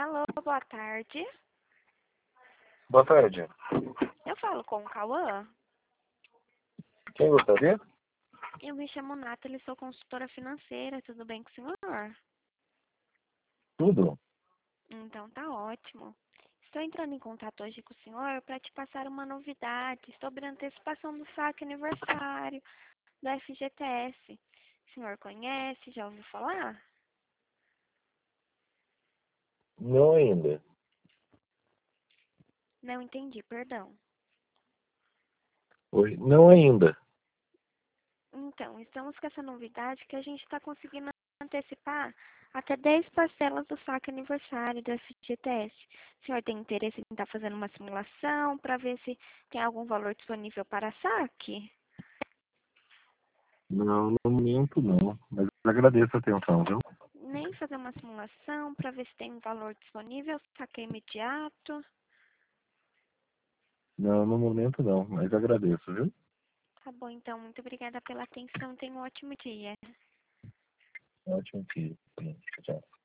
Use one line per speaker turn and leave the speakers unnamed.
Alô, boa tarde.
Boa tarde.
Eu falo com o Cauã.
Quem gostaria?
Eu me chamo Nathalie, sou consultora financeira. Tudo bem com o senhor?
Tudo?
Então tá ótimo. Estou entrando em contato hoje com o senhor para te passar uma novidade sobre a antecipação do saque aniversário da FGTS. O senhor conhece? Já ouviu falar?
Não ainda.
Não entendi, perdão.
Oi, não ainda.
Então, estamos com essa novidade que a gente está conseguindo antecipar até 10 parcelas do saque aniversário do FGTS. O senhor tem interesse em estar fazendo uma simulação para ver se tem algum valor disponível para saque?
Não, no momento não. Mas agradeço a atenção, viu?
Nem fazer uma simulação para ver se tem um valor disponível, saque imediato?
Não, no momento não. Mas agradeço, viu?
Tá bom, então. Muito obrigada pela atenção. Tenha um ótimo dia.
Ótimo dia. Tchau.